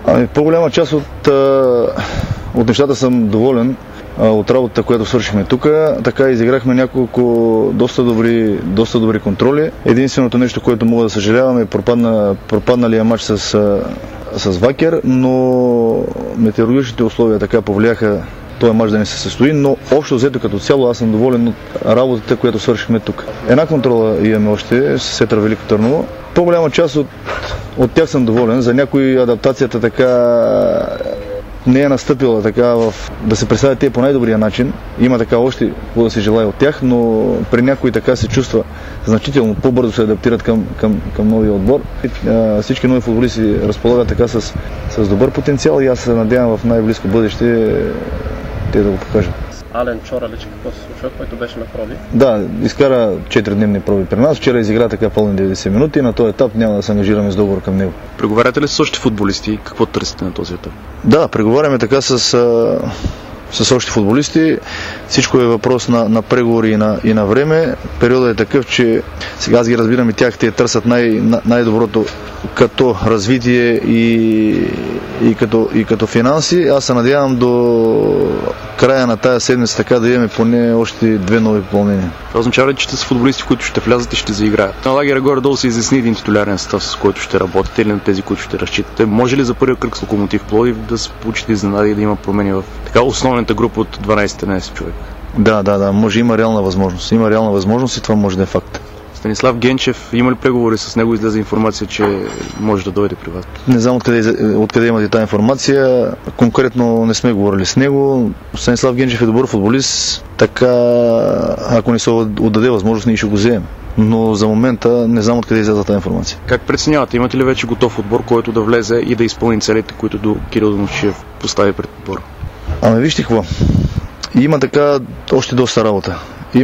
По-голяма част от нещата съм доволен от работата, която свършихме тук. Така изиграхме няколко доста добри контроли. Единственото нещо, което мога да съжалявам е пропадналия матч с Вакер, но метеорологичните условия така повлияха този мач да не се състои, но общо взето като цяло аз съм доволен от работата, която свършихме тук. Една контрола имаме още с Сетър Велико Търново. По-голяма част от тях съм доволен. За някои адаптацията така не е настъпила така да се представят те по най-добрия начин. Има така още какво да се желая от тях, но при някои така се чувства значително по-бързо се адаптират към новия отбор. Всички нови футболисти разполагат така с добър потенциал и аз се надявам в най-близко бъдеще те да го покажат. Ален Чоралич, какво се случва, който беше на проби? Да, изкара 4-дневни проби при нас. Вчера изигра така пълни 90 минути и на този етап няма да се ангажираме с договор към него. Преговаряте ли с още футболисти? Какво търсите на този етап? Да, преговаряме така с още футболисти. Всичко е въпрос на преговори и на време. Периодът е такъв, че сега аз ги разбирам и тях, те търсят най-доброто като развитие и като финанси. Аз се надявам до края на тая седмица така да имаме поне още 2 нови попълнения. Това означава ли, че сте с футболисти, които ще влязат и ще заиграят? На лагера горе-долу се изясни един титулярен състав, с който ще работите или на тези, които ще разчитате. Може ли за първия кръг с Локомотив Пловдив да се получите изненади и да има промени в така основната група от 12-13 човек? Да, може, има реална възможност. Има реална възможност и това може да е факт. Станислав Генчев, има ли преговори с него, излезе информация, че може да дойде при вас? Не знам откъде имате тази информация. Конкретно не сме говорили с него. Станислав Генчев е добър футболист, така ако не се отдаде възможност, ние ще го вземем. Но за момента не знам откъде излезе тази информация. Как преценявате? Имате ли вече готов отбор, който да влезе и да изпълни целите, които Кирил Домусчиев постави пред отбора? Вижте какво. Има така още доста работа.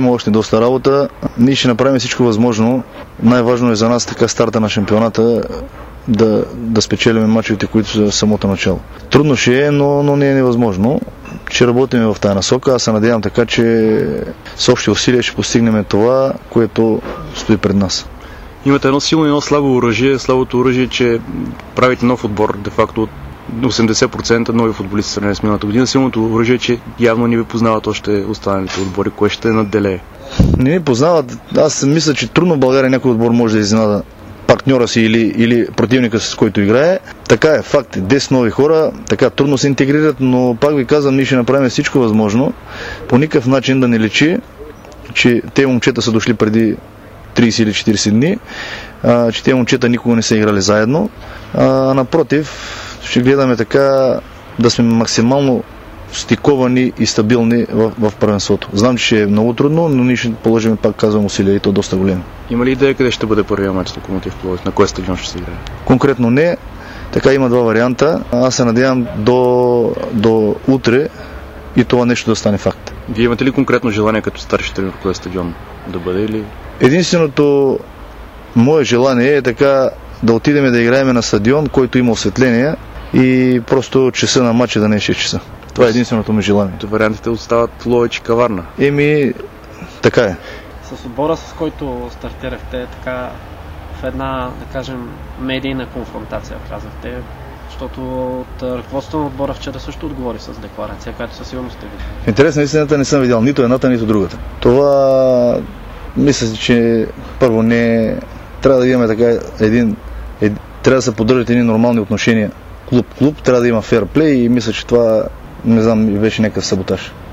Ние ще направим всичко възможно. Най-важно е за нас така старта на шампионата да спечелим мачовете, които са в самото начало. Трудно ще е, но не е невъзможно. Ще работим в тази насока. Аз се надявам така, че с общи усилия ще постигнем това, което стои пред нас. Имате едно силно и едно слабо оръжие. Слабото оръжие е, че правите нов отбор, де-факто от 80% нови футболисти сравнени с миналата година. Силното оръжие е, че явно не ви познават още останалите отбори, кое ще надделее. Не ни познават. Аз мисля, че трудно в България някой отбор може да изненада партньора си или противника, с който играе. Така е, факт е. 10 нови хора, така трудно се интегрират, но пак ви казвам, ние ще направим всичко възможно. По никакъв начин да не личи, че те момчета са дошли преди 30 или 40 дни, че те момчета никога не са играли заедно. Напротив, ще гледаме така да сме максимално стиковани и стабилни в първенството. Знам, че ще е много трудно, но ние ще положим, пак казвам, усилия и то доста големи. Има ли идея къде ще бъде първият мач с Локомотив Пловдив? На кой стадион ще се играе? Конкретно не. Така има два варианта. Аз се надявам до утре и това нещо да стане факт. Вие имате ли конкретно желание като старши тренер кой стадион да бъде или? Единственото мое желание е така да отидем да играем на стадион, който има осветление и просто часа на матча да не е 6 часа. Това е единственото ми желание. Вариантите остават Ловеч и Каварна. Така е. С отбора, с който стартирахте, така в една, да кажем, медийна конфронтация, казахте, защото от ръководството на отбора вчера също отговори с декларация, която със сигурност сте видели. В интерес на истината не съм видял нито едната, нито другата. Това мисля, че първо не трябва да имаме така трябва да се поддържат едни нормални отношения клуб, трябва да има фейр плей и мисля, че това, не знам, беше някакъв саботаж.